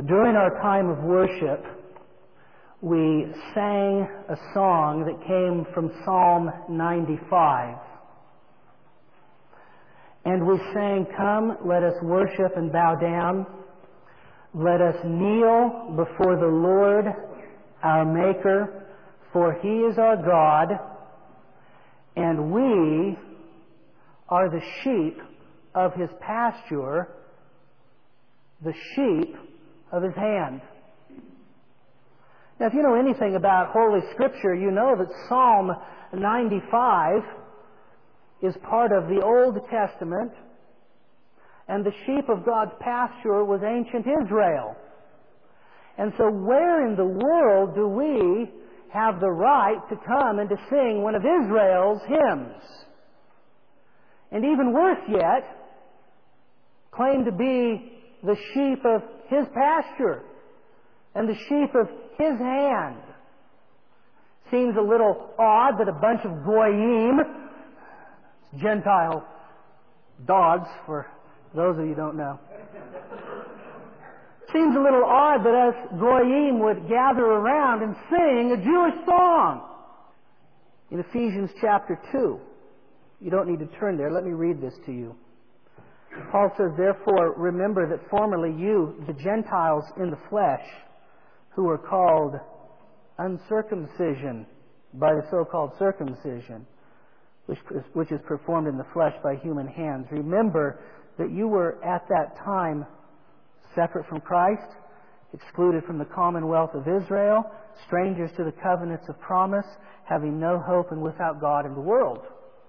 During our time of worship, we sang a song that came from Psalm 95. And we sang, "Come, let us worship and bow down. Let us kneel before the Lord, our Maker, for He is our God, and we are the sheep of His pasture, the sheep of His hand." Now, if you know anything about Holy Scripture, you know that Psalm 95 is part of the Old Testament, and the sheep of God's pasture was ancient Israel. And so where in the world do we have the right to come and to sing one of Israel's hymns? And even worse yet, claim to be the sheep of His pasture and the sheep of His hand. Seems a little odd that a bunch of goyim, Gentile dogs for those of you who don't know. Seems a little odd that us goyim would gather around and sing a Jewish song. In Ephesians chapter 2, you don't need to turn there, let me read this to you. Paul says, "Therefore remember that formerly you, the Gentiles in the flesh, who were called uncircumcision by the so-called circumcision, which is performed in the flesh by human hands. Remember that you were at that time separate from Christ, excluded from the commonwealth of Israel, strangers to the covenants of promise, having no hope and without God in the world."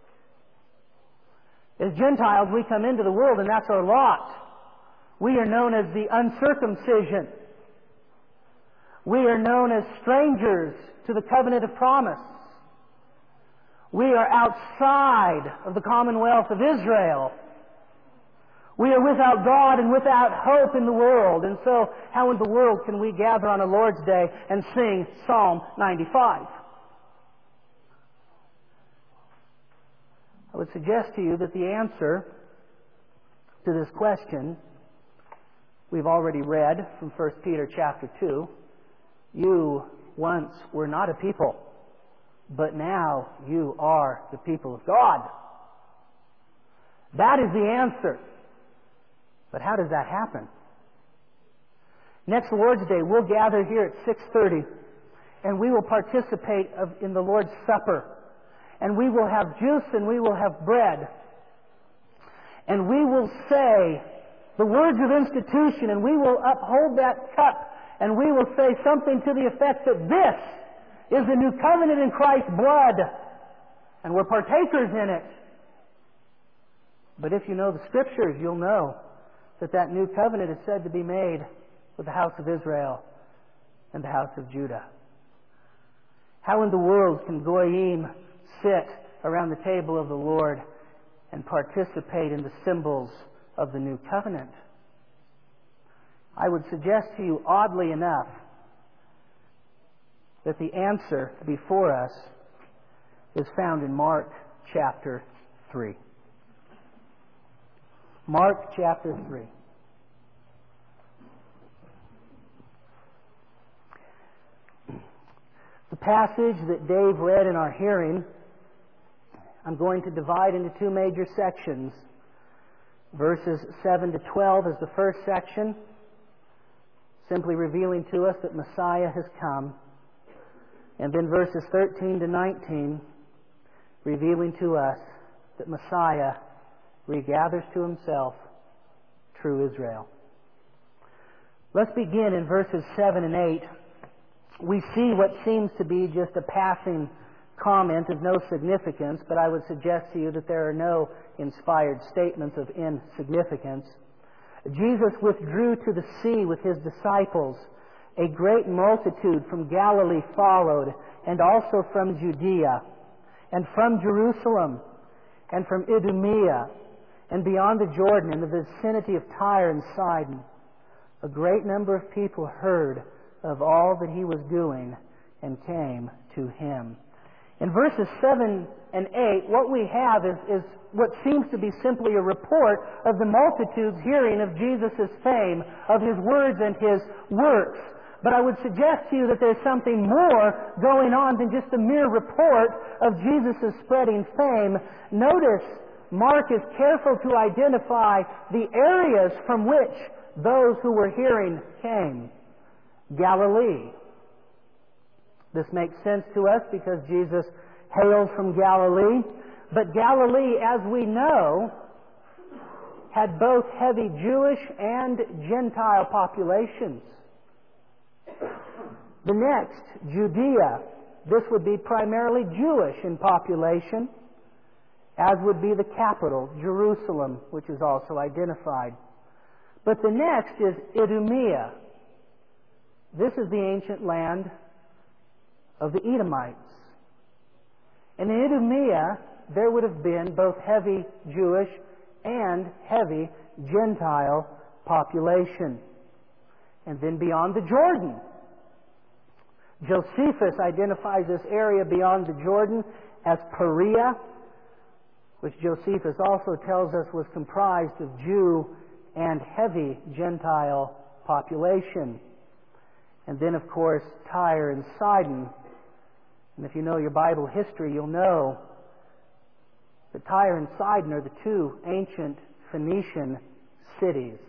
As Gentiles, we come into the world and that's our lot. We are known as the uncircumcision. We are known as strangers to the covenant of promise. We are outside of the commonwealth of Israel. We are without God and without hope in the world. And so, how in the world can we gather on a Lord's Day and sing Psalm 95? I would suggest to you that the answer to this question we've already read from 1 Peter chapter 2. You once were not a people, but now you are the people of God. That is the answer. But how does that happen? Next Lord's Day, we'll gather here at 6:30, and we will participate in the Lord's Supper. And we will have juice and we will have bread. And we will say the words of institution, and we will uphold that cup, and we will say something to the effect that this is the new covenant in Christ's blood, and we're partakers in it. But if you know the Scriptures, you'll know that that new covenant is said to be made with the house of Israel and the house of Judah. How in the world can goyim sit around the table of the Lord and participate in the symbols of the new covenant? I would suggest to you, oddly enough, that the answer before us is found in Mark chapter 3. Mark chapter 3. The passage that Dave read in our hearing, I'm going to divide into two major sections. Verses 7 to 12 is the first section, simply revealing to us that Messiah has come. And then verses 13 to 19, revealing to us that Messiah regathers to Himself true Israel. Let's begin in verses 7 and 8. We see what seems to be just a passing comment of no significance, but I would suggest to you that there are no inspired statements of insignificance. Jesus withdrew to the sea with His disciples. A great multitude from Galilee followed, and also from Judea, and from Jerusalem, and from Idumea, and beyond the Jordan, in the vicinity of Tyre and Sidon. A great number of people heard of all that He was doing and came to Him. In verses 7 and 8, what we have is what seems to be simply a report of the multitudes hearing of Jesus' fame, of His words and His works. But I would suggest to you that there's something more going on than just a mere report of Jesus' spreading fame. Notice, Mark is careful to identify the areas from which those who were hearing came. Galilee. This makes sense to us because Jesus hails from Galilee. But Galilee, as we know, had both heavy Jewish and Gentile populations. The next, Judea. This would be primarily Jewish in population, as would be the capital, Jerusalem, which is also identified. But the next is Idumea. This is the ancient land of the Edomites. And in Idumea, there would have been both heavy Jewish and heavy Gentile population. And then beyond the Jordan, Josephus identifies this area beyond the Jordan as Perea, which Josephus also tells us was comprised of Jew and heavy Gentile population. And then, of course, Tyre and Sidon. And if you know your Bible history, you'll know that Tyre and Sidon are the two ancient Phoenician cities,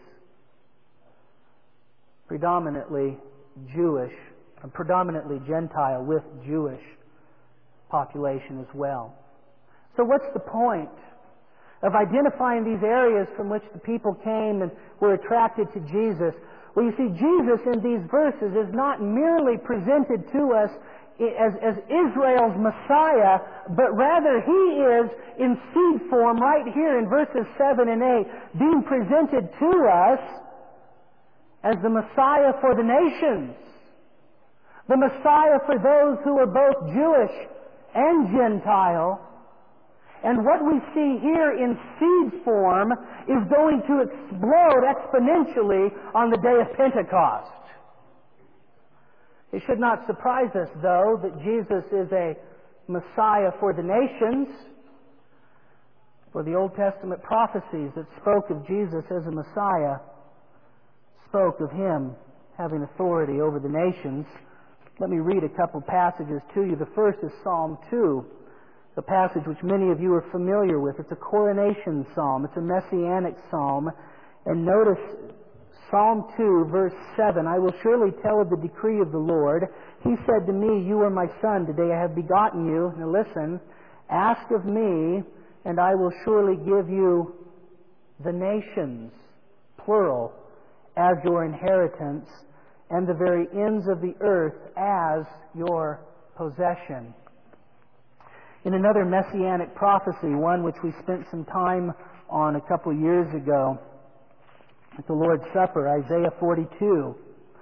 predominantly Jewish, and predominantly Gentile with Jewish population as well. So what's the point of identifying these areas from which the people came and were attracted to Jesus? Well, you see, Jesus in these verses is not merely presented to us as Israel's Messiah, but rather He is in seed form right here in verses 7 and 8, being presented to us as the Messiah for the nations, the Messiah for those who are both Jewish and Gentile. And what we see here in seed form is going to explode exponentially on the day of Pentecost. It should not surprise us, though, that Jesus is a Messiah for the nations. For the Old Testament prophecies that spoke of Jesus as a Messiah spoke of Him having authority over the nations. Let me read a couple passages to you. The first is Psalm 2. A passage which many of you are familiar with. It's a coronation psalm. It's a messianic psalm. And notice Psalm 2, verse 7, I will surely tell of the decree of the Lord. He said to me, you are my son. Today I have begotten you. Now listen, ask of me, and I will surely give you the nations, plural, as your inheritance, and the very ends of the earth as your possession. In another messianic prophecy, one which we spent some time on a couple years ago at the Lord's Supper, Isaiah 42.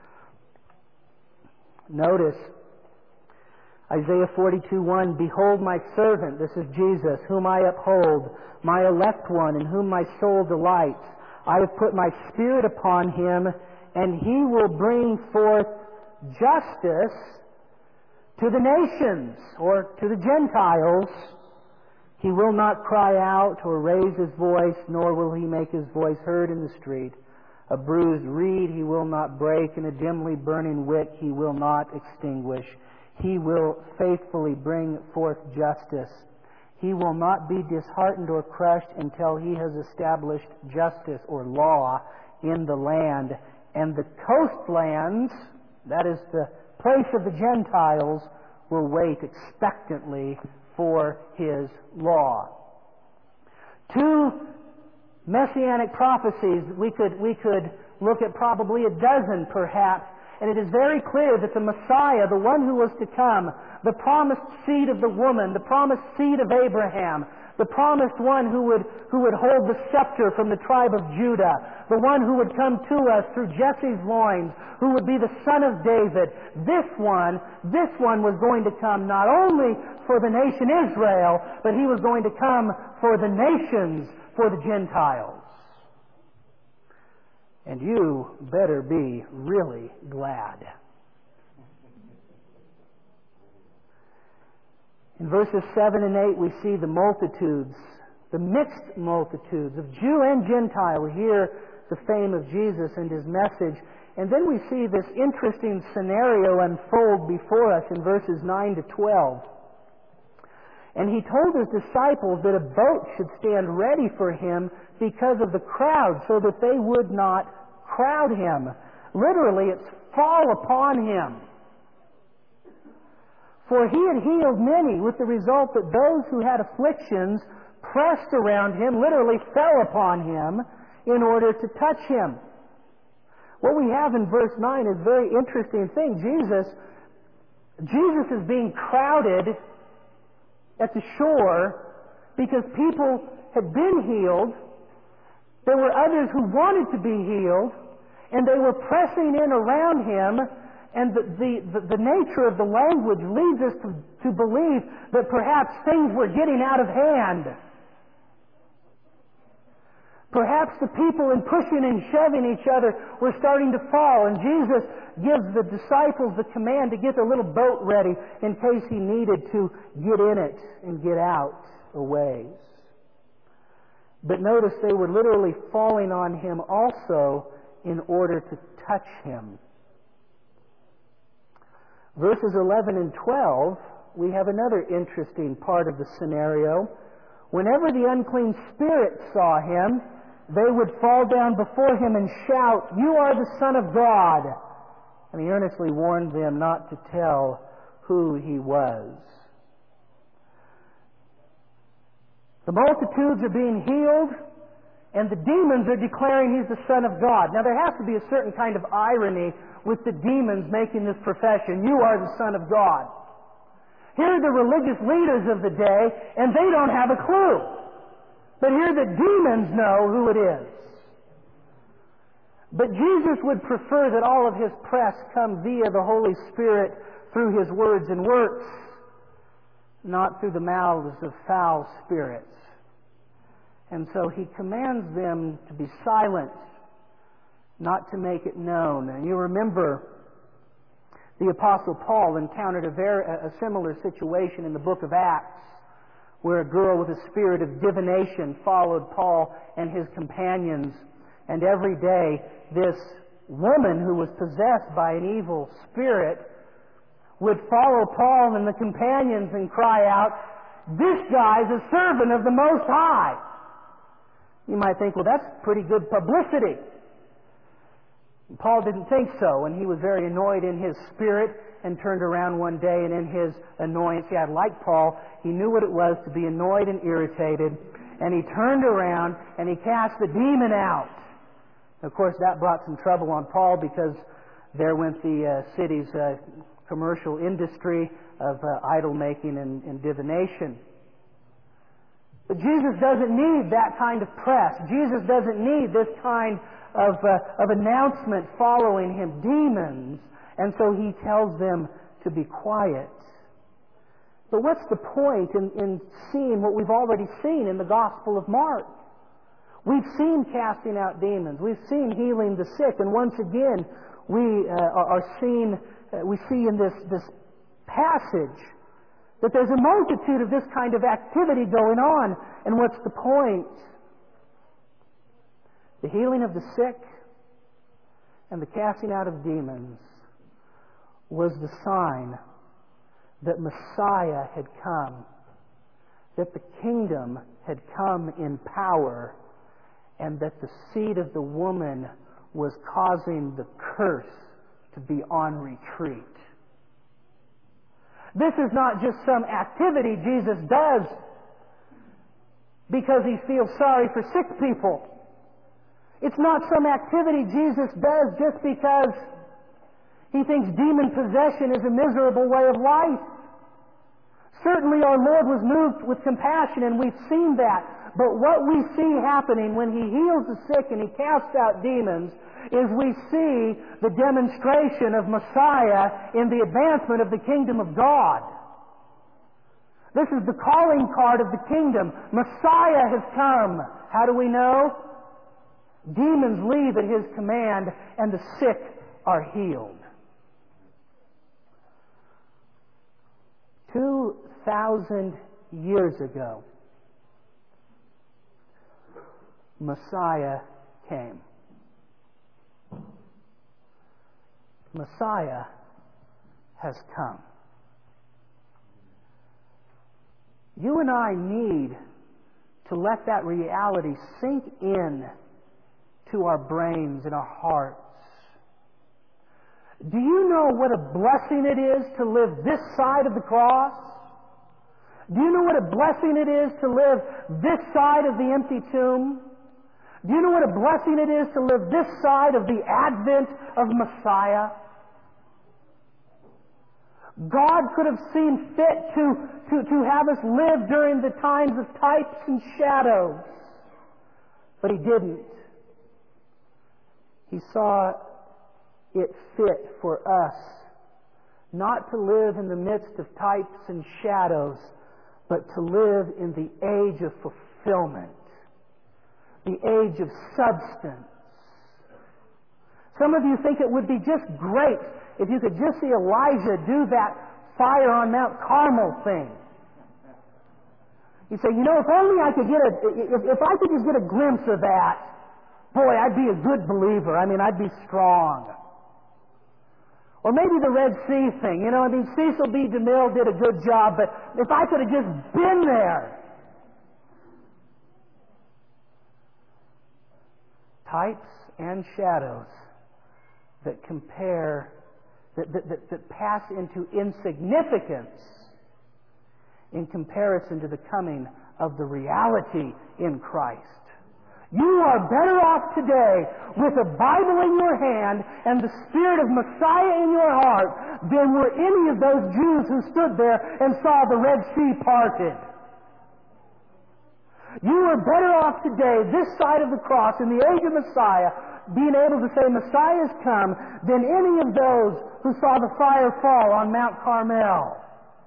Notice Isaiah 42:1, behold my servant, this is Jesus, whom I uphold, my elect one, in whom my soul delights. I have put my Spirit upon him, and he will bring forth justice to the nations, or to the Gentiles. He will not cry out or raise his voice, nor will he make his voice heard in the street. A bruised reed he will not break, and a dimly burning wick he will not extinguish. He will faithfully bring forth justice. He will not be disheartened or crushed until he has established justice or law in the land. And the coastlands, that is the place of the Gentiles, will wait expectantly for His law. Two messianic prophecies, we could look at probably a dozen perhaps, and it is very clear that the Messiah, the one who was to come, the promised seed of the woman, the promised seed of Abraham, the promised one who would hold the scepter from the tribe of Judah, the one who would come to us through Jesse's loins, who would be the son of David. This one was going to come not only for the nation Israel, but he was going to come for the nations, for the Gentiles. And you better be really glad. In In verses 7 and 8 we see the multitudes, the mixed multitudes of Jew and Gentile hear the fame of Jesus and His message. And then we see this interesting scenario unfold before us in verses 9 to 12. And He told His disciples that a boat should stand ready for Him because of the crowd, so that they would not crowd Him. Literally, it's fall upon Him. For He had healed many, with the result that those who had afflictions pressed around Him, literally fell upon Him in order to touch Him. What we have in verse 9 is a very interesting thing. Jesus is being crowded at the shore because people had been healed. There were others who wanted to be healed, and they were pressing in around Him. And the nature of the language leads us to believe that perhaps things were getting out of hand. Perhaps the people, in pushing and shoving each other, were starting to fall. And Jesus gives the disciples the command to get their little boat ready in case He needed to get in it and get out a ways. But notice they were literally falling on Him also in order to touch Him. Verses 11 and 12, we have another interesting part of the scenario. Whenever the unclean spirits saw Him, they would fall down before Him and shout, "You are the Son of God." And He earnestly warned them not to tell who He was. The multitudes are being healed, and the demons are declaring He's the Son of God. Now there has to be a certain kind of irony with the demons making this profession, "You are the Son of God." Here are the religious leaders of the day, and they don't have a clue. But here the demons know who it is. But Jesus would prefer that all of His press come via the Holy Spirit through His words and works, not through the mouths of foul spirits. And so He commands them to be silent, not to make it known. And you remember the Apostle Paul encountered a similar situation in the book of Acts, where a girl with a spirit of divination followed Paul and his companions. And every day, this woman who was possessed by an evil spirit would follow Paul and the companions and cry out, "This guy's a servant of the Most High." You might think, well, that's pretty good publicity. Paul didn't think so, and he was very annoyed in his spirit and turned around one day, and in his annoyance, like Paul, he knew what it was to be annoyed and irritated, and he turned around and he cast the demon out. Of course, that brought some trouble on Paul, because there went the city's commercial industry of idol making and divination. But Jesus doesn't need that kind of press. Jesus doesn't need this kind of announcement following Him. Demons. And so He tells them to be quiet. But what's the point in seeing what we've already seen in the Gospel of Mark? We've seen casting out demons. We've seen healing the sick. And once again, we see in this passage that there's a multitude of this kind of activity going on. And what's the point? The healing of the sick and the casting out of demons was the sign that Messiah had come, that the kingdom had come in power, and that the seed of the woman was causing the curse to be on retreat. This is not just some activity Jesus does because He feels sorry for sick people. It's not some activity Jesus does just because He thinks demon possession is a miserable way of life. Certainly our Lord was moved with compassion, and we've seen that. But what we see happening when He heals the sick and He casts out demons is we see the demonstration of Messiah in the advancement of the kingdom of God. This is the calling card of the kingdom. Messiah has come. How do we know? Demons leave at His command, and the sick are healed. Two 1,000 years ago, Messiah came. Messiah has come. You and I need to let that reality sink in to our brains and our hearts. Do you know what a blessing it is to live this side of the cross? Do you know what a blessing it is to live this side of the empty tomb? Do you know what a blessing it is to live this side of the advent of Messiah? God could have seen fit to have us live during the times of types and shadows, but He didn't. He saw it fit for us not to live in the midst of types and shadows, but to live in the age of fulfillment, the age of substance. Some of you think it would be just great if you could just see Elijah do that fire on Mount Carmel thing. You say, if only I could if I could just get a glimpse of that, boy, I'd be a good believer. I'd be strong. Or maybe the Red Sea thing. Cecil B. DeMille did a good job, but if I could have just been there. Types and shadows that compare, that pass into insignificance in comparison to the coming of the reality in Christ. You are better off today with a Bible in your hand and the Spirit of Messiah in your heart than were any of those Jews who stood there and saw the Red Sea parted. You are better off today, this side of the cross, in the age of Messiah, being able to say Messiah has come, than any of those who saw the fire fall on Mount Carmel.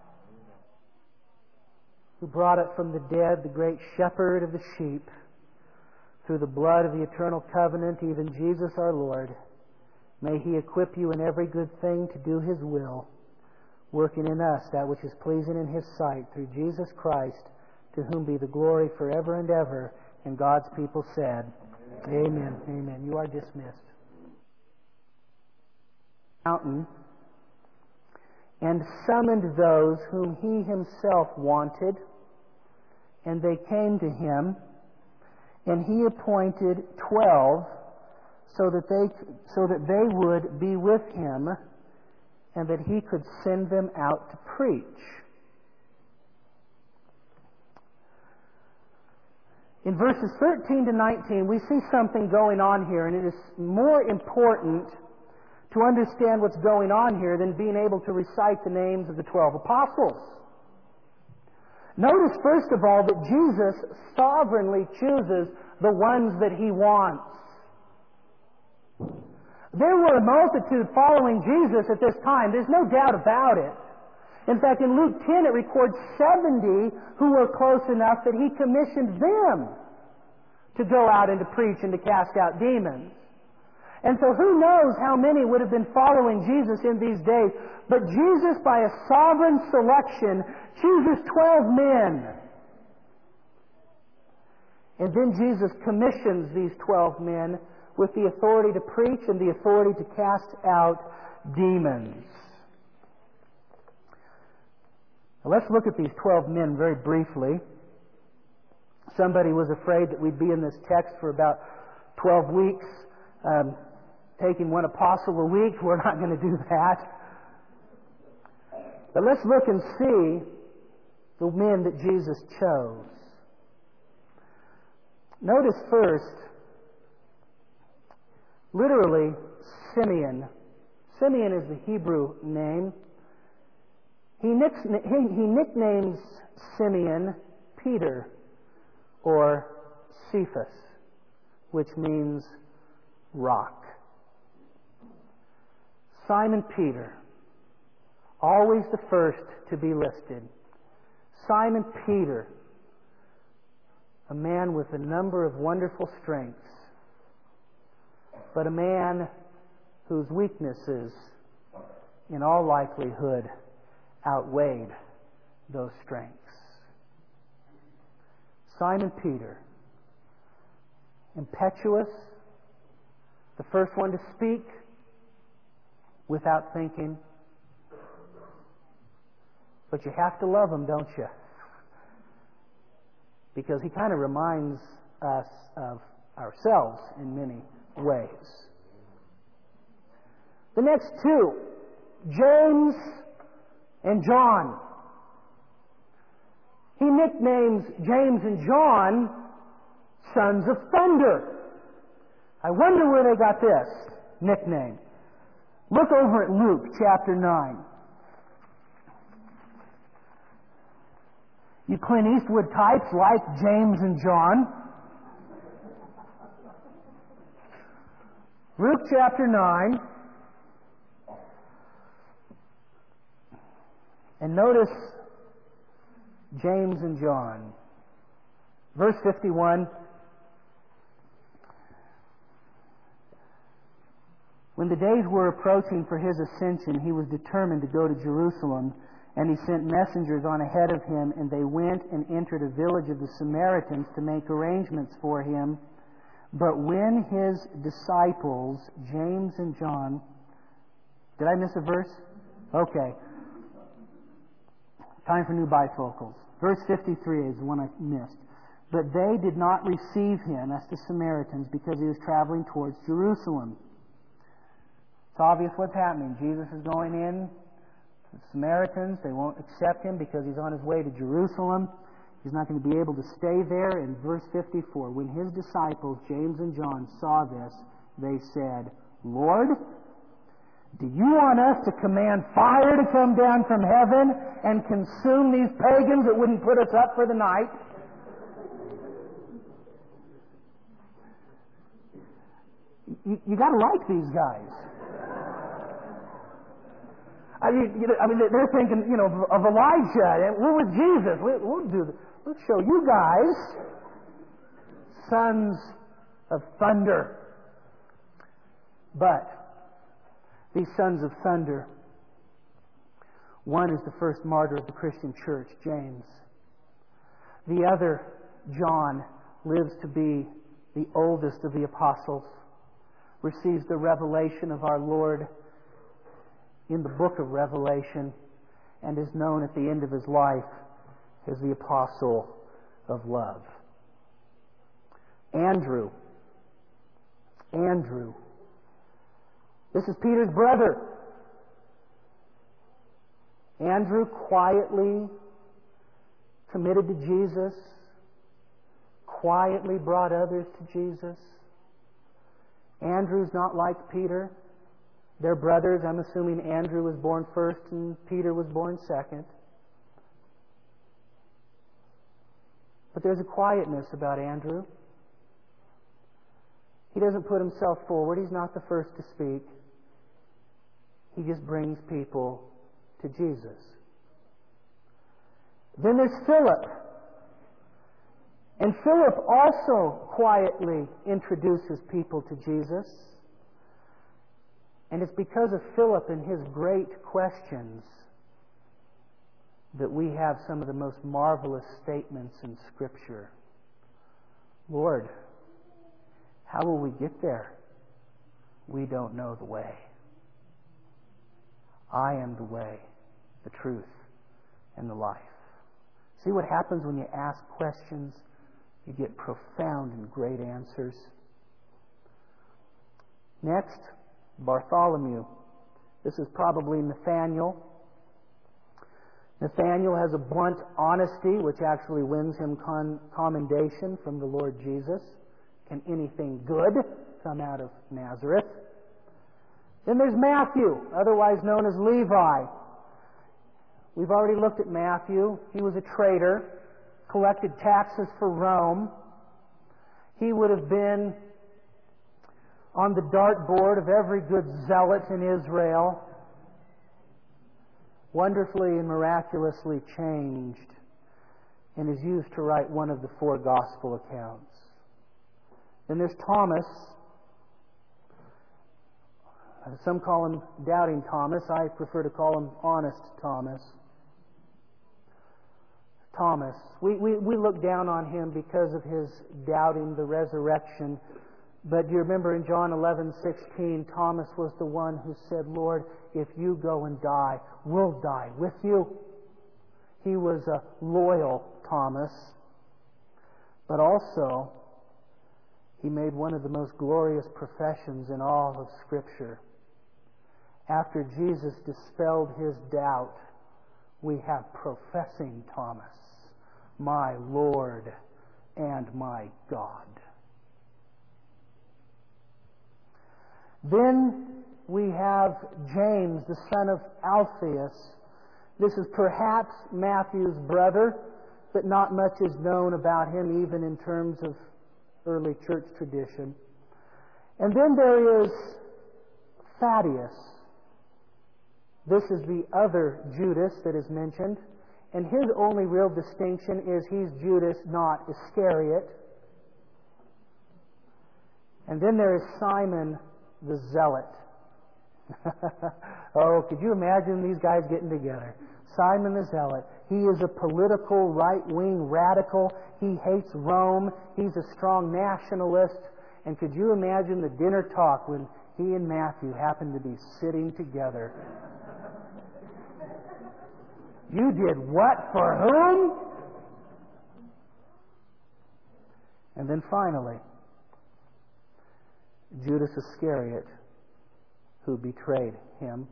Who brought it from the dead, the great shepherd of the sheep, through the blood of the eternal covenant, even Jesus our Lord. May He equip you in every good thing to do His will, working in us that which is pleasing in His sight, through Jesus Christ, to whom be the glory forever and ever. And God's people said, Amen. Amen. You are dismissed. Mountain, and summoned those whom He Himself wanted, and they came to Him. And He appointed 12 so that they would be with Him, and that He could send them out to preach. In verses 13 to 19, we see something going on here, and it is more important to understand what's going on here than being able to recite the names of the 12 apostles. Notice, first of all, that Jesus sovereignly chooses the ones that He wants. There were a multitude following Jesus at this time. There's no doubt about it. In fact, in Luke 10, it records 70 who were close enough that He commissioned them to go out and to preach and to cast out demons. And so who knows how many would have been following Jesus in these days. But Jesus, by a sovereign selection, chooses 12 men. And then Jesus commissions these 12 men with the authority to preach and the authority to cast out demons. Now let's look at these 12 men very briefly. Somebody was afraid that we'd be in this text for about 12 weeks, taking one apostle a week. We're not going to do that. But let's look and see the men that Jesus chose. Notice first, literally, Simeon. Simeon is the Hebrew name. He nicknames Simeon Peter, or Cephas, which means rock. Simon Peter, always the first to be listed. Simon Peter, a man with a number of wonderful strengths, but a man whose weaknesses, in all likelihood, outweighed those strengths. Simon Peter, impetuous, the first one to speak without thinking. But you have to love him, don't you? Because he kind of reminds us of ourselves in many ways. The next two, James and John. He nicknames James and John sons of thunder. I wonder where they got this nickname. Look over at Luke chapter 9. You Clint Eastwood types like James and John. Luke chapter 9. And notice James and John. Verse 51. When the days were approaching for his ascension, he was determined to go to Jerusalem, and he sent messengers on ahead of him, and they went and entered a village of the Samaritans to make arrangements for him. But when his disciples, James and John... Did I miss a verse? Okay. Time for new bifocals. Verse 53 is the one I missed. But they did not receive him, that's the Samaritans, because he was traveling towards Jerusalem. It's obvious what's happening. Jesus is going in. The Samaritans, they won't accept him because he's on his way to Jerusalem. He's not going to be able to stay there. In verse 54, when his disciples, James and John, saw this, they said, Lord, do you want us to command fire to come down from heaven and consume these pagans that wouldn't put us up for the night? You got to like these guys. I mean, they're thinking, of Elijah. And we're with Jesus. We'll show you guys, sons of thunder. But these sons of thunder, one is the first martyr of the Christian church, James. The other, John, lives to be the oldest of the apostles, receives the revelation of our Lord in the book of Revelation, and is known at the end of his life as the apostle of love. Andrew. This is Peter's brother. Andrew quietly committed to Jesus, quietly brought others to Jesus. Andrew's not like Peter. They're brothers. I'm assuming Andrew was born first and Peter was born second. But there's a quietness about Andrew. He doesn't put himself forward. He's not the first to speak. He just brings people to Jesus. Then there's Philip. And Philip also quietly introduces people to Jesus. And it's because of Philip and his great questions that we have some of the most marvelous statements in Scripture. Lord, how will we get there? We don't know the way. I am the way, the truth, and the life. See what happens when you ask questions? You get profound and great answers. Next, Bartholomew. This is probably Nathaniel. Nathaniel has a blunt honesty, which actually wins him commendation from the Lord Jesus. Can anything good come out of Nazareth? Then there's Matthew, otherwise known as Levi. We've already looked at Matthew. He was a traitor, collected taxes for Rome. He would have been on the dartboard of every good zealot in Israel, wonderfully and miraculously changed, and is used to write one of the 4 gospel accounts. Then there's Thomas. Some call him Doubting Thomas. I prefer to call him Honest Thomas. Thomas. We look down on him because of his doubting the resurrection. But you remember in John 11:16, Thomas was the one who said, Lord, if you go and die, we'll die with you. He was a loyal Thomas. But also, he made one of the most glorious professions in all of Scripture. After Jesus dispelled his doubt, we have professing Thomas, my Lord and my God. Then we have James, the son of Alphaeus. This is perhaps Matthew's brother, but not much is known about him, even in terms of early church tradition. And then there is Thaddeus. This is the other Judas that is mentioned. And his only real distinction is he's Judas, not Iscariot. And then there is Simon the Zealot. Oh, could you imagine these guys getting together? Simon the Zealot. He is a political right-wing radical. He hates Rome. He's a strong nationalist. And could you imagine the dinner talk when he and Matthew happened to be sitting together? You did what for whom? And then finally, Judas Iscariot, who betrayed him.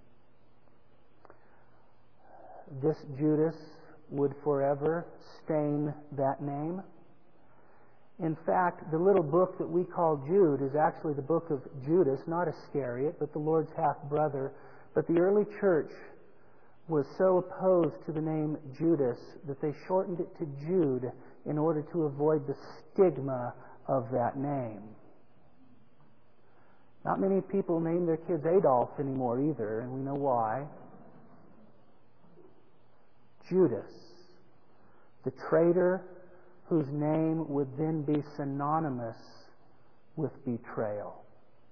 This Judas would forever stain that name. In fact, the little book that we call Jude is actually the book of Judas, not Iscariot, but the Lord's half-brother. But the early church was so opposed to the name Judas that they shortened it to Jude in order to avoid the stigma of that name. Not many people name their kids Adolf anymore either, and we know why. Judas, the traitor whose name would then be synonymous with betrayal.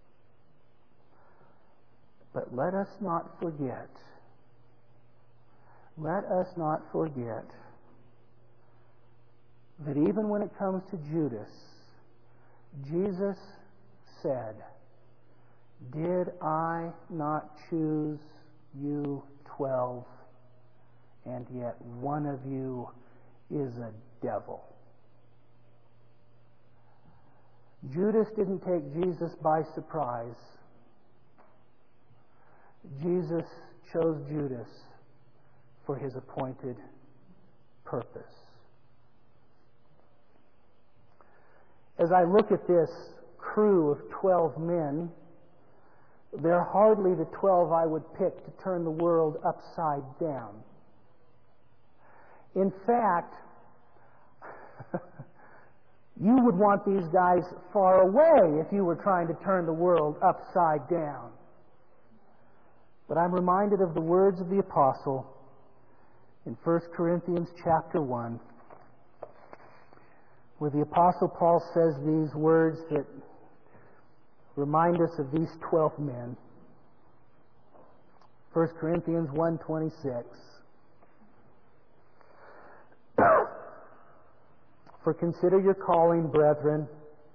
But let us not forget that even when it comes to Judas, Jesus said, "Did I not choose you 12, and yet one of you is a devil?" Judas didn't take Jesus by surprise. Jesus chose Judas for his appointed purpose. As I look at this crew of 12 men, they're hardly the 12 I would pick to turn the world upside down. In fact, you would want these guys far away if you were trying to turn the world upside down. But I'm reminded of the words of the apostle in 1 Corinthians chapter 1, where the apostle Paul says these words that remind us of these 12 men. 1 Corinthians 1:26. For consider your calling, brethren,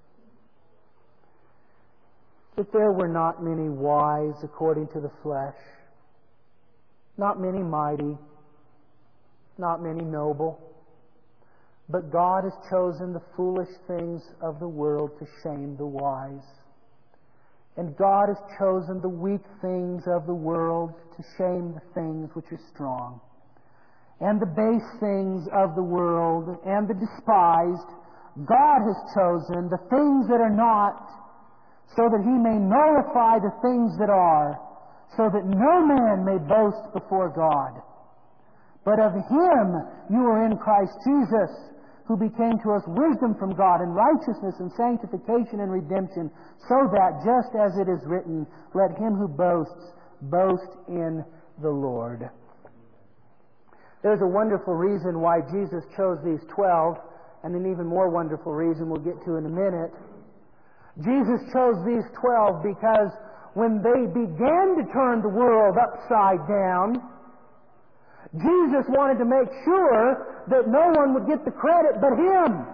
that there were not many wise according to the flesh, not many mighty, not many noble, but God has chosen the foolish things of the world to shame the wise. And God has chosen the weak things of the world to shame the things which are strong. And the base things of the world and the despised, God has chosen the things that are not, so that He may nullify the things that are, so that no man may boast before God. But of Him you are in Christ Jesus, who became to us wisdom from God and righteousness and sanctification and redemption, so that, just as it is written, let him who boasts, boast in the Lord. There's a wonderful reason why Jesus chose these 12, and an even more wonderful reason we'll get to in a minute. Jesus chose these 12 because when they began to turn the world upside down, Jesus wanted to make sure that no one would get the credit but Him.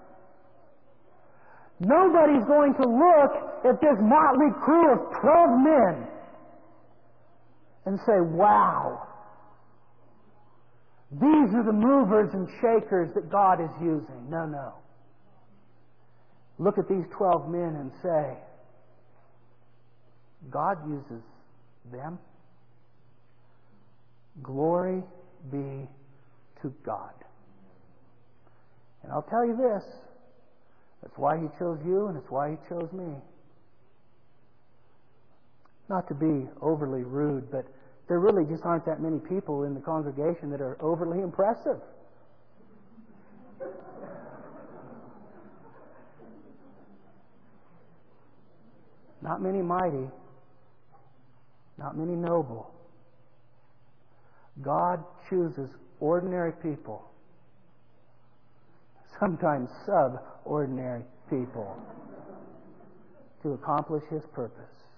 Nobody's going to look at this motley crew of 12 men and say, wow, these are the movers and shakers that God is using. No, no. Look at these 12 men and say, God uses them. Glory be to God. And I'll tell you this, that's why He chose you and it's why He chose me. Not to be overly rude, but there really just aren't that many people in the congregation that are overly impressive. Not many mighty, not many noble. God chooses ordinary people, sometimes subordinary people, to accomplish His purpose.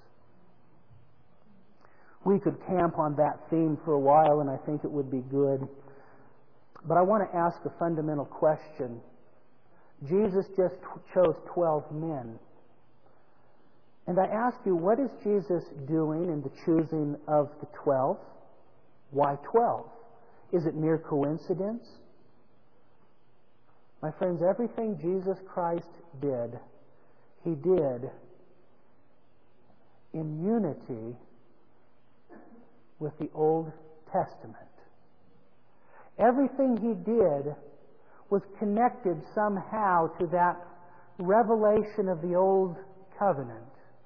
We could camp on that theme for a while, and I think it would be good. But I want to ask a fundamental question. Jesus just chose 12 men. And I ask you, what is Jesus doing in the choosing of the 12? Why 12? Is it mere coincidence? My friends, everything Jesus Christ did, He did in unity with the Old Testament. Everything He did was connected somehow to that revelation of the Old Covenant.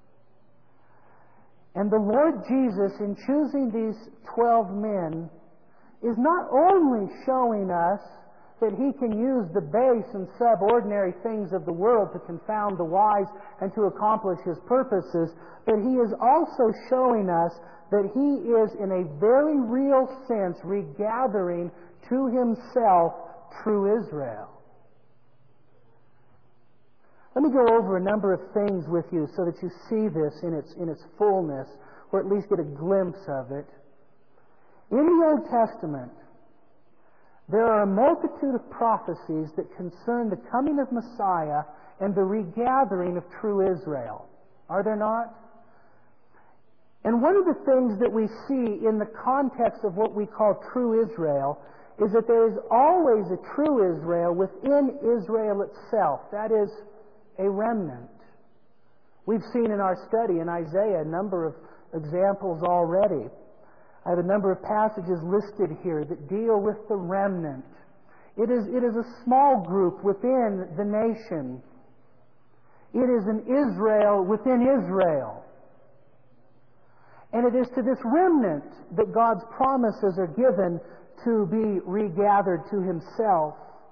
And the Lord Jesus, in choosing these 12 men, is not only showing us that He can use the base and subordinary things of the world to confound the wise and to accomplish His purposes, but He is also showing us that He is, in a very real sense, regathering to Himself true Israel. Let me go over a number of things with you so that you see this in its fullness, or at least get a glimpse of it. In the Old Testament, there are a multitude of prophecies that concern the coming of Messiah and the regathering of true Israel. Are there not? And one of the things that we see in the context of what we call true Israel is that there is always a true Israel within Israel itself. That is, a remnant. We've seen in our study in Isaiah a number of examples already. I have a number of passages listed here that deal with the remnant. It is a small group within the nation. It is an Israel within Israel. And it is to this remnant that God's promises are given to be regathered to Himself.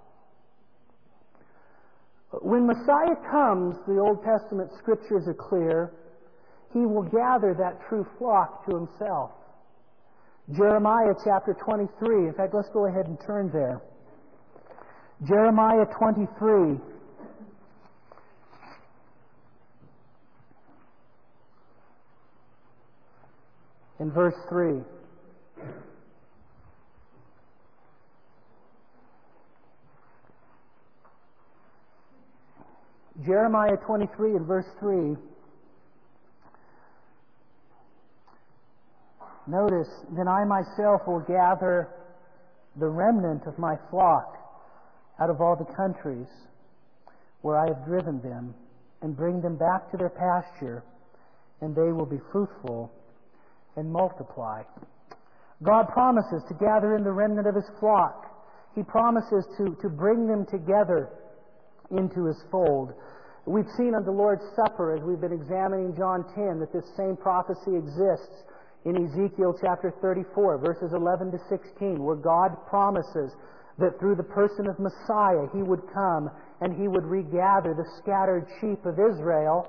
When Messiah comes, the Old Testament Scriptures are clear, He will gather that true flock to Himself. Jeremiah chapter 23. In fact, let's go ahead and turn there. Jeremiah 23. In verse 3. Jeremiah 23 and verse 3. Notice, then I myself will gather the remnant of my flock out of all the countries where I have driven them, and bring them back to their pasture, and they will be fruitful and multiply. God promises to gather in the remnant of His flock. He promises to bring them together into His fold. We've seen on the Lord's Supper, as we've been examining John 10, that this same prophecy exists in Ezekiel chapter 34, verses 11 to 16, where God promises that through the person of Messiah, He would come and He would regather the scattered sheep of Israel.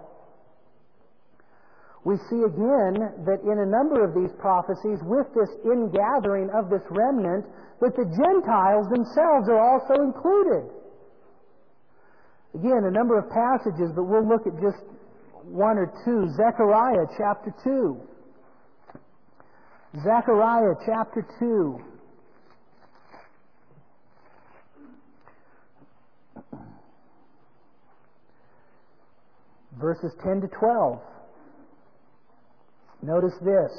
We see again that in a number of these prophecies, with this ingathering of this remnant, that the Gentiles themselves are also included. Again, a number of passages, but we'll look at just one or two. Zechariah chapter 2. Zechariah chapter 2. verses 10 to 12. Notice this.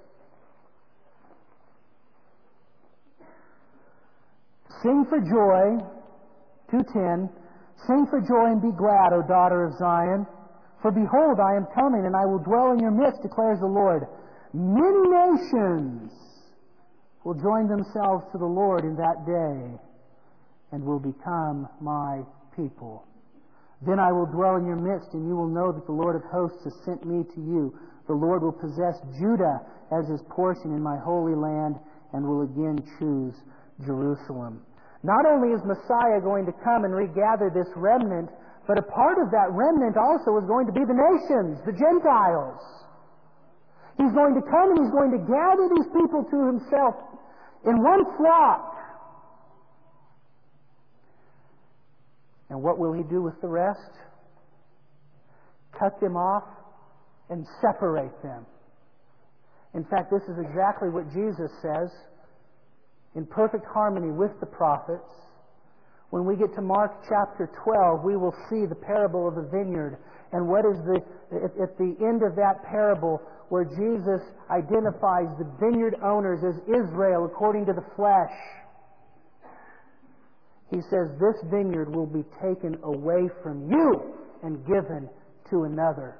Sing for joy, 2:10. Sing for joy and be glad, O daughter of Zion. For behold, I am coming, and I will dwell in your midst, declares the Lord. Many nations will join themselves to the Lord in that day, and will become my people. Then I will dwell in your midst, and you will know that the Lord of hosts has sent me to you. The Lord will possess Judah as his portion in my holy land, and will again choose Jerusalem. Not only is Messiah going to come and regather this remnant, but a part of that remnant also is going to be the nations, the Gentiles. He's going to come and he's going to gather these people to himself in one flock. And what will he do with the rest? Cut them off and separate them. In fact, this is exactly what Jesus says, in perfect harmony with the prophets. When we get to Mark chapter 12, we will see the parable of the vineyard. And what is at the end of that parable, where Jesus identifies the vineyard owners as Israel according to the flesh. He says, this vineyard will be taken away from you and given to another.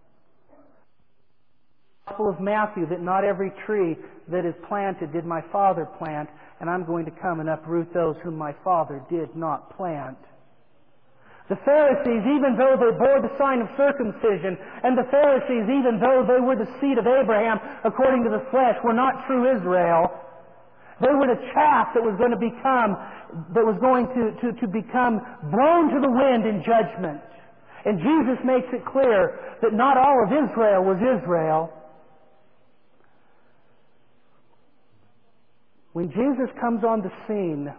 Gospel of Matthew, that not every tree that is planted did my Father plant, and I'm going to come and uproot those whom my Father did not plant. The Pharisees, even though they bore the sign of circumcision, and the Pharisees, even though they were the seed of Abraham according to the flesh, were not true Israel. They were the chaff that was going to become blown to the wind in judgment. And Jesus makes it clear that not all of Israel was Israel. When Jesus comes on the scene,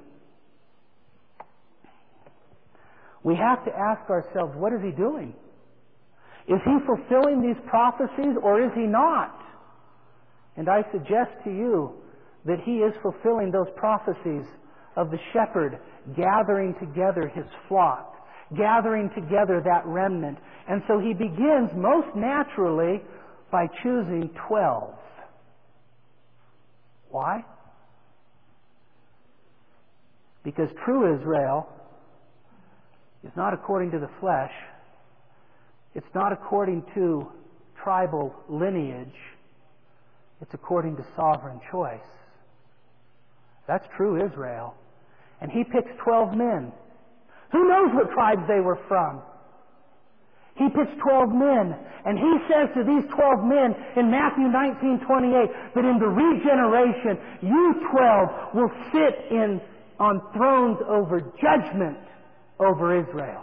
we have to ask ourselves, what is he doing? Is he fulfilling these prophecies or is he not? And I suggest to you that he is fulfilling those prophecies of the shepherd gathering together his flock, gathering together that remnant. And so he begins most naturally by choosing 12. Why? Because true Israel is not according to the flesh. It's not according to tribal lineage. It's according to sovereign choice. That's true Israel. And he picks 12 men. Who knows what tribes they were from? He picks 12 men. And he says to these 12 men in Matthew 19:28 that in the regeneration, you 12 will sit on thrones over judgment over Israel.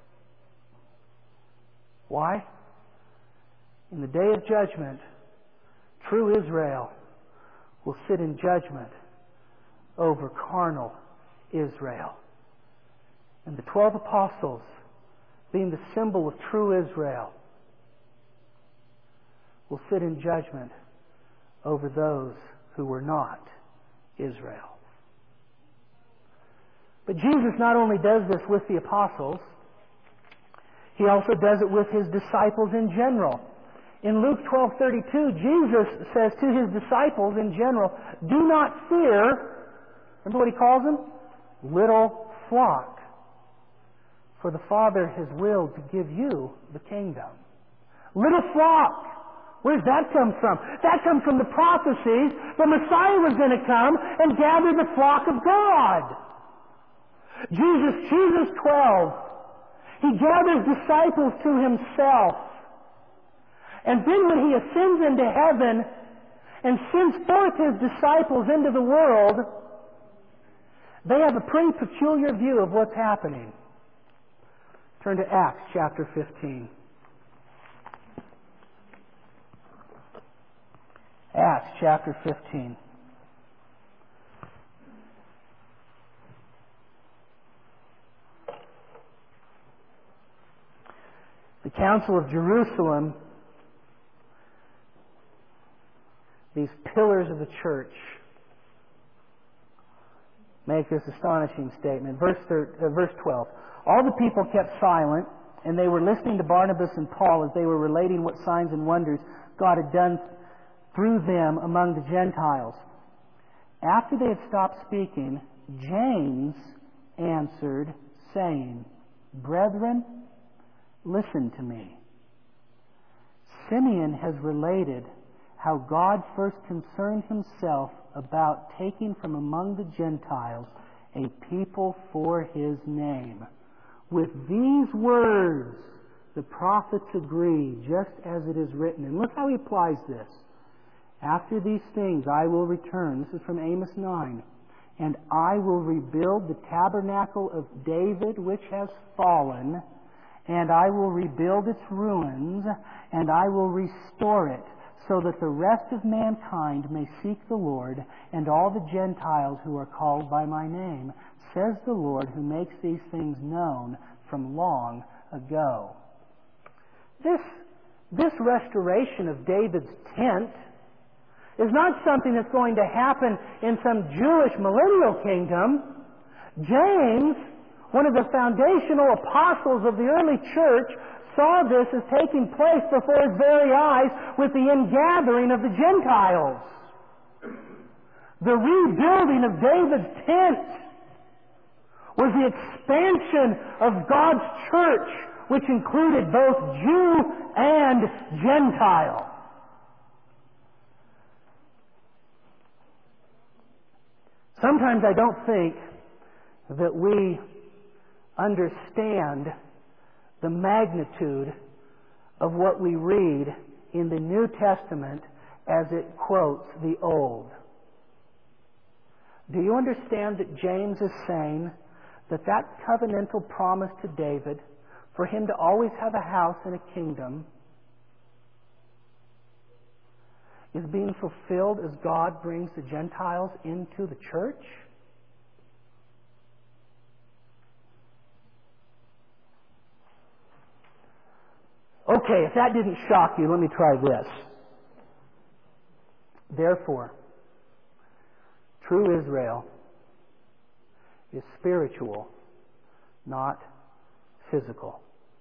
Why? In the day of judgment, true Israel will sit in judgment over carnal Israel. And the 12 apostles, being the symbol of true Israel, will sit in judgment over those who were not Israel. But Jesus not only does this with the apostles, he also does it with his disciples in general. In Luke 12:32, Jesus says to his disciples in general, do not fear. Remember what he calls them? Little flock. For the Father has willed to give you the kingdom. Little flock. Where does that come from? That comes from the prophecies the Messiah was going to come and gather the flock of God. Jesus chooses 12. He gathers disciples to himself. And then when he ascends into heaven and sends forth his disciples into the world, they have a pretty peculiar view of what's happening. Turn to Acts chapter 15. Acts chapter 15. The Council of Jerusalem, these pillars of the church, make this astonishing statement. Verse 12. All the people kept silent, and they were listening to Barnabas and Paul as they were relating what signs and wonders God had done through them among the Gentiles. After they had stopped speaking, James answered, saying, Brethren, listen to me. Simeon has related how God first concerned himself about taking from among the Gentiles a people for His name. With these words, the prophets agree, just as it is written. And look how he applies this. After these things I will return. This is from Amos 9. And I will rebuild the tabernacle of David which has fallen, and I will rebuild its ruins, and I will restore it, so that the rest of mankind may seek the Lord, and all the Gentiles who are called by my name, says the Lord, who makes these things known from long ago. This restoration of David's tent is not something that's going to happen in some Jewish millennial kingdom. James, one of the foundational apostles of the early church, saw this as taking place before his very eyes with the ingathering of the Gentiles. The rebuilding of David's tent was the expansion of God's church, which included both Jew and Gentile. Sometimes I don't think that we understand the magnitude of what we read in the New Testament as it quotes the Old. Do you understand that James is saying that that covenantal promise to David for him to always have a house and a kingdom is being fulfilled as God brings the Gentiles into the church? Okay, if that didn't shock you, let me try this. Therefore, true Israel is spiritual, not physical.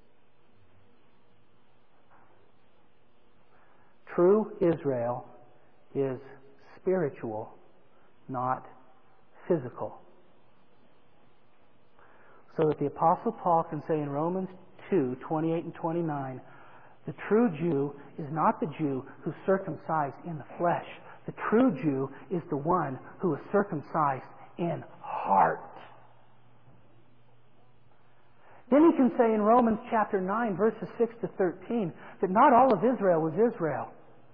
True Israel is spiritual, not physical. So that the Apostle Paul can say in Romans 2:28 and 29, the true Jew is not the Jew who's circumcised in the flesh. The true Jew is the one who is circumcised in heart. Then he can say in Romans chapter 9, verses 6 to 13, that not all of Israel was Israel.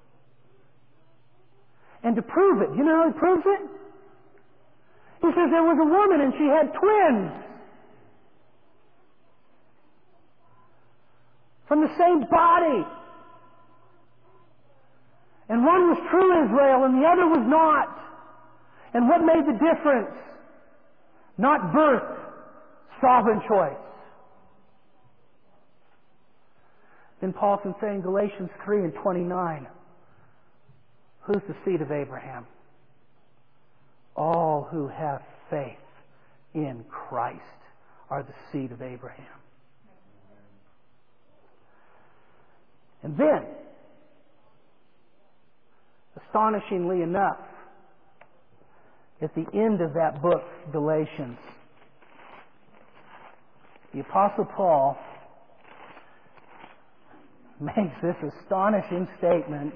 And to prove it, you know how he proves it? He says there was a woman and she had twins from the same body. And one was true Israel and the other was not. And what made the difference? Not birth, sovereign choice. Then Paul can say in Galatians 3 and 29, who's the seed of Abraham? All who have faith in Christ are the seed of Abraham. And then, astonishingly enough, at the end of that book, Galatians, the Apostle Paul makes this astonishing statement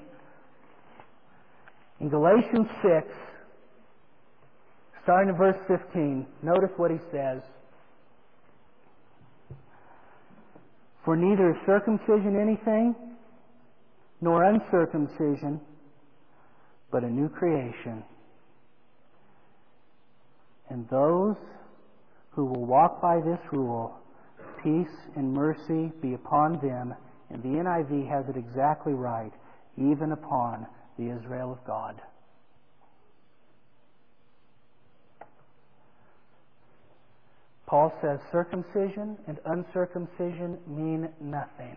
in Galatians 6, starting in verse 15. Notice what he says. For neither is circumcision anything, nor uncircumcision, but a new creation. And those who will walk by this rule, peace and mercy be upon them. And the NIV has it exactly right, even upon the Israel of God. Paul says circumcision and uncircumcision mean nothing.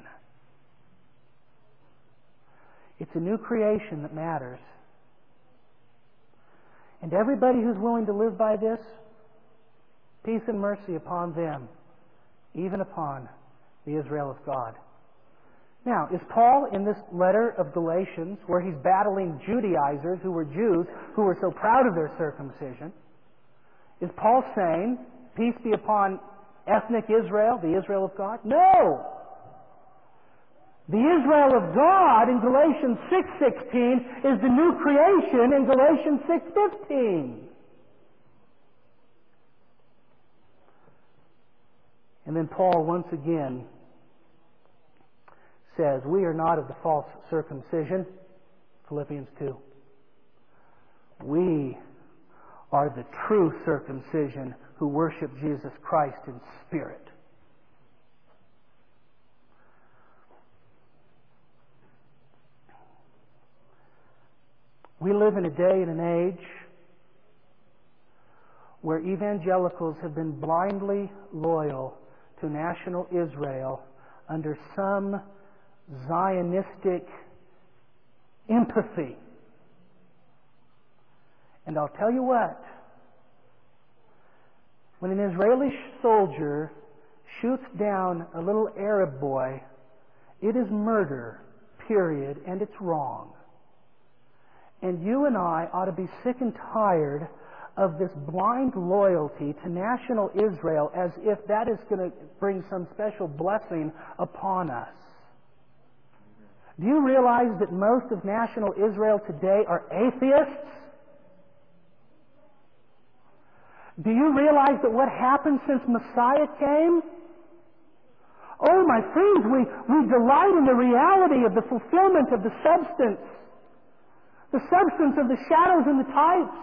It's a new creation that matters. And everybody who's willing to live by this, peace and mercy upon them, even upon the Israel of God. Now, is Paul in this letter of Galatians, where he's battling Judaizers who were Jews, who were so proud of their circumcision, is Paul saying, peace be upon ethnic Israel, the Israel of God? No! The Israel of God in Galatians 6:16 is the new creation in Galatians 6:15. And then Paul once again says, we are not of the false circumcision, Philippians 2. We are the true circumcision who worship Jesus Christ in spirit. We live in a day and an age where evangelicals have been blindly loyal to national Israel under some Zionistic empathy. And I'll tell you what, when an Israeli soldier shoots down a little Arab boy, it is murder, period, and it's wrong. And you and I ought to be sick and tired of this blind loyalty to national Israel as if that is going to bring some special blessing upon us. Do you realize that most of national Israel today are atheists? Do you realize that what happened since Messiah came? Oh, my friends, we delight in the reality of the fulfillment of the substance of the shadows and the types.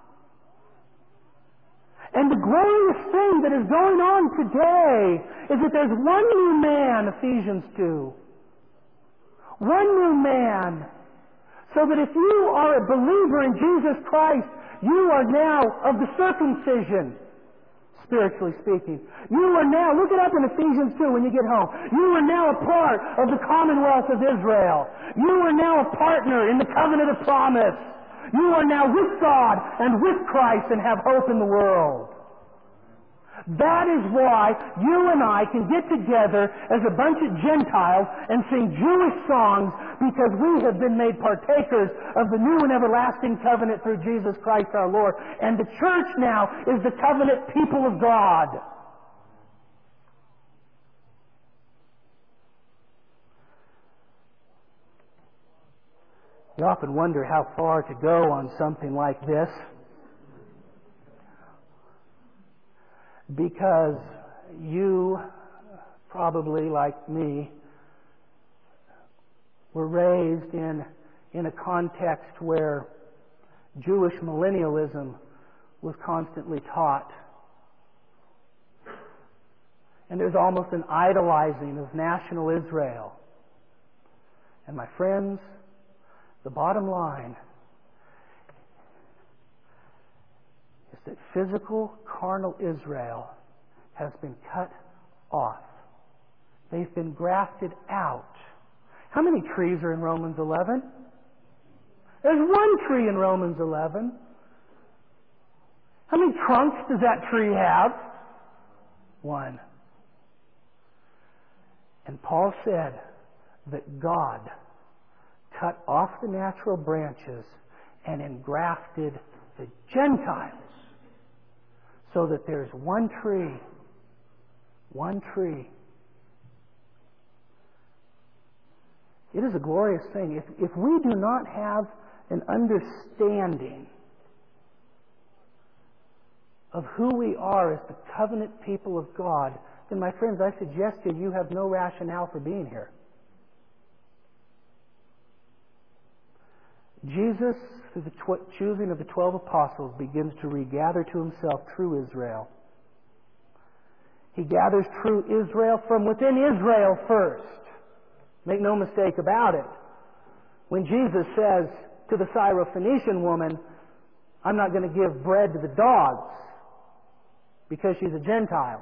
And the glorious thing that is going on today is that there's one new man, Ephesians 2. One new man. So that if you are a believer in Jesus Christ, you are now of the circumcision, spiritually speaking. You are now, look it up in Ephesians 2 when you get home. You are now a part of the commonwealth of Israel. You are now a partner in the covenant of promise. You are now with God and with Christ and have hope in the world. That is why you and I can get together as a bunch of Gentiles and sing Jewish songs, because we have been made partakers of the new and everlasting covenant through Jesus Christ our Lord. And the church now is the covenant people of God. You often wonder how far to go on something like this, because you, probably like me, were raised in a context where Jewish millennialism was constantly taught. And there's almost an idolizing of national Israel. And my friends, the bottom line is that physical, carnal Israel has been cut off. They've been grafted out. How many trees are in Romans 11? There's one tree in Romans 11. How many trunks does that tree have? One. And Paul said that God cut off the natural branches and engrafted the Gentiles, so that there's one tree. One tree. It is a glorious thing. If we do not have an understanding of who we are as the covenant people of God, then, my friends, I suggest to you have no rationale for being here. Jesus, through the choosing of the 12 apostles, begins to regather to himself true Israel. He gathers true Israel from within Israel first. Make no mistake about it. When Jesus says to the Syrophoenician woman, I'm not going to give bread to the dogs because she's a Gentile,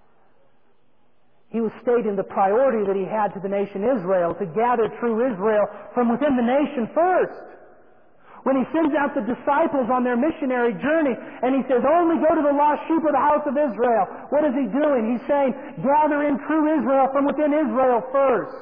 he was stating the priority that he had to the nation Israel to gather true Israel from within the nation first. When He sends out the disciples on their missionary journey and He says, only go to the lost sheep of the house of Israel. What is He doing? He's saying, gather in true Israel from within Israel first.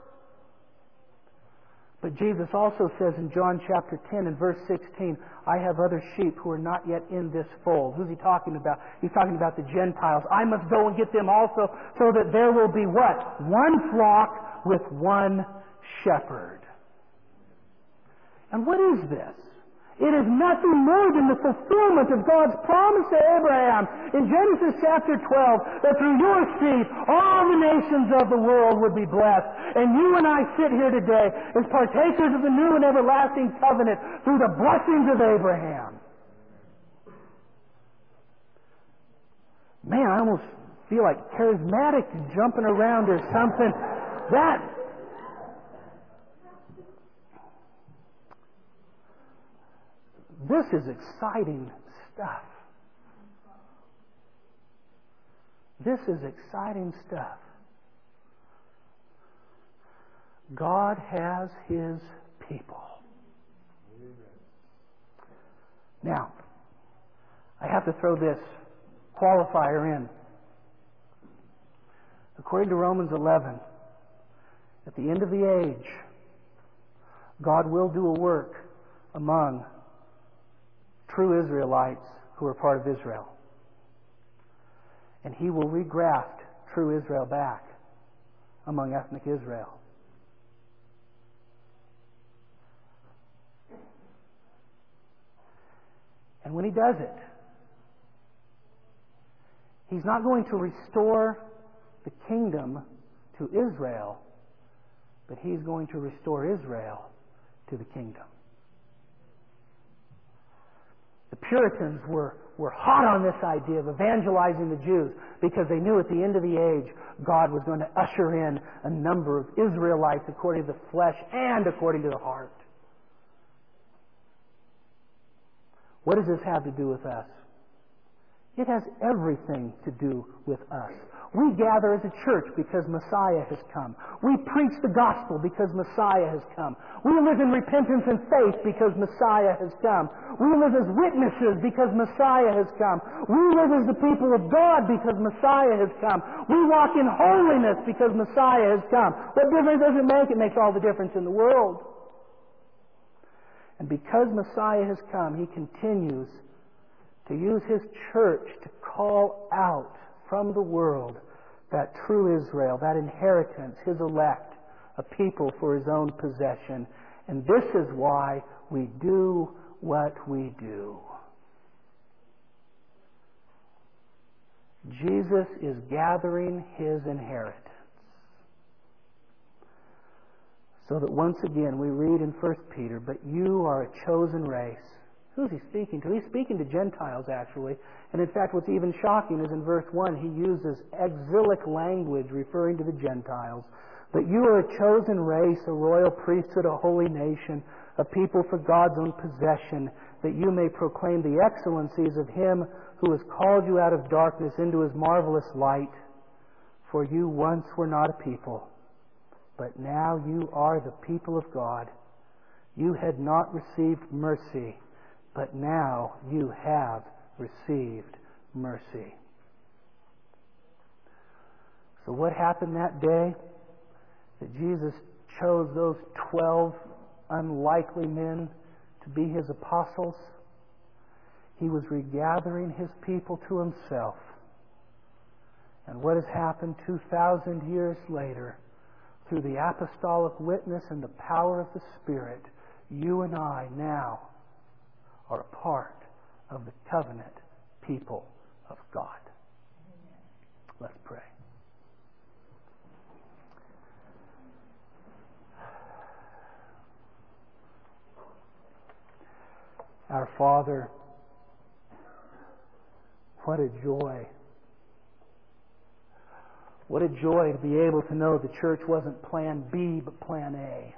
But Jesus also says in John chapter 10 and verse 16, I have other sheep who are not yet in this fold. Who's He talking about? He's talking about the Gentiles. I must go and get them also so that there will be what? One flock with one shepherd. And what is this? It is nothing more than the fulfillment of God's promise to Abraham in Genesis chapter 12 that through your seed all the nations of the world would be blessed. And you and I sit here today as partakers of the new and everlasting covenant through the blessings of Abraham. Man, I almost feel like charismatic jumping around or something. This is exciting stuff. This is exciting stuff. God has His people. Now, I have to throw this qualifier in. According to Romans 11, at the end of the age, God will do a work among true Israelites who are part of Israel. And He will regraft true Israel back among ethnic Israel. And when He does it, He's not going to restore the kingdom to Israel, but He's going to restore Israel to the kingdom. The Puritans were hot on this idea of evangelizing the Jews because they knew at the end of the age God was going to usher in a number of Israelites according to the flesh and according to the heart. What does this have to do with us? It has everything to do with us. We gather as a church because Messiah has come. We preach the gospel because Messiah has come. We live in repentance and faith because Messiah has come. We live as witnesses because Messiah has come. We live as the people of God because Messiah has come. We walk in holiness because Messiah has come. What difference does it make? It makes all the difference in the world. And because Messiah has come, He continues to use His church to call out from the world that true Israel, that inheritance, His elect, a people for His own possession. And this is why we do what we do. Jesus is gathering His inheritance. So that once again we read in 1 Peter, but you are a chosen race. Who's He speaking to? He's speaking to Gentiles, actually. And in fact, what's even shocking is in verse 1, He uses exilic language referring to the Gentiles. But you are a chosen race, a royal priesthood, a holy nation, a people for God's own possession, that you may proclaim the excellencies of Him who has called you out of darkness into His marvelous light. For you once were not a people, but now you are the people of God. You had not received mercy, but now you have received mercy. So what happened that day? That Jesus chose those 12 unlikely men to be His apostles. He was regathering His people to Himself. And what has happened 2,000 years later, through the apostolic witness and the power of the Spirit, you and I now are a part of the covenant people of God. Let's pray. Our Father, what a joy. What a joy to be able to know the church wasn't plan B, but plan A.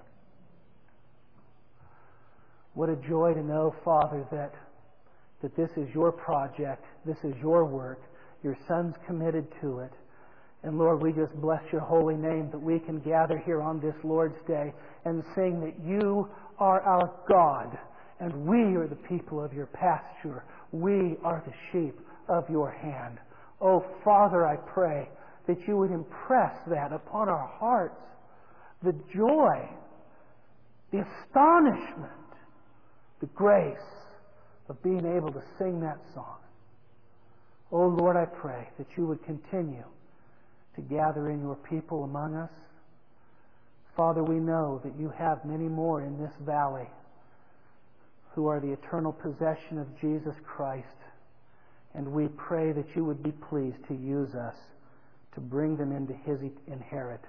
What a joy to know, Father, that this is your project, this is your work, your Son's committed to it. And Lord, we just bless your holy name that we can gather here on this Lord's Day and sing that you are our God And we are the people of your pasture. We are the sheep of your hand. Oh, Father, I pray that you would impress that upon our hearts. The joy, the astonishment, the grace of being able to sing that song. Oh, Lord, I pray that you would continue to gather in your people among us. Father, we know that you have many more in this valley who are the eternal possession of Jesus Christ. And we pray that you would be pleased to use us to bring them into his inheritance.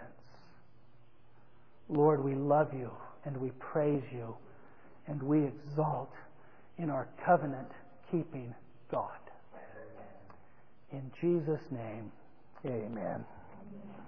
Lord, we love you and we praise you and we exalt in our covenant-keeping God. In Jesus' name, amen.